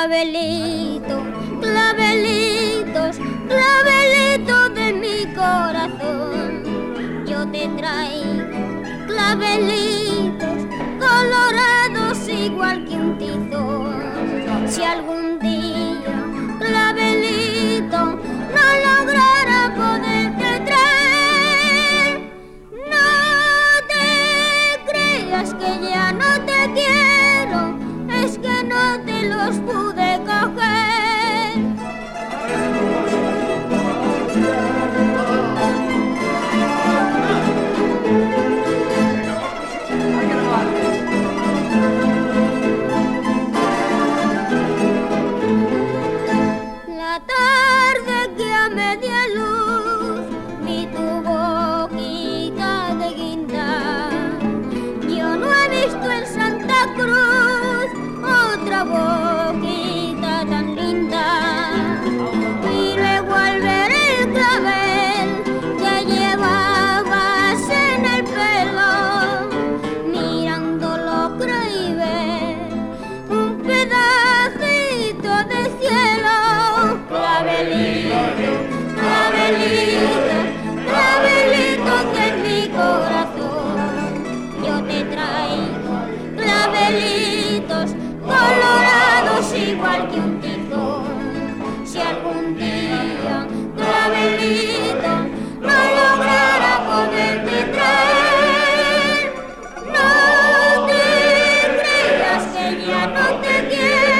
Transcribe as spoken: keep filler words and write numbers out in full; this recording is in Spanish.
clavelito, clavelitos, clavelitos de mi corazón. Yo te traigo clavelitos colorados igual que un tizón. Si algún día, clavelito, no lograra poderte traer, no te creas que ya no te quiero, es que no te los pude coger. La tarde que a media luz vi tu boquita de guinda, yo no he visto en Santa Cruz otra boquita tan linda. Y luego al ver el clavel que llevabas en el pelo, mirándolo creí ver un pedacito de cielo. Clavelito, clavelito, clavelito que en mi corazón yo te traigo clavelitos colorados igual que un tizón. Si algún día, clavelito, no lograra poderte traer, no te creas que ya no te quiero.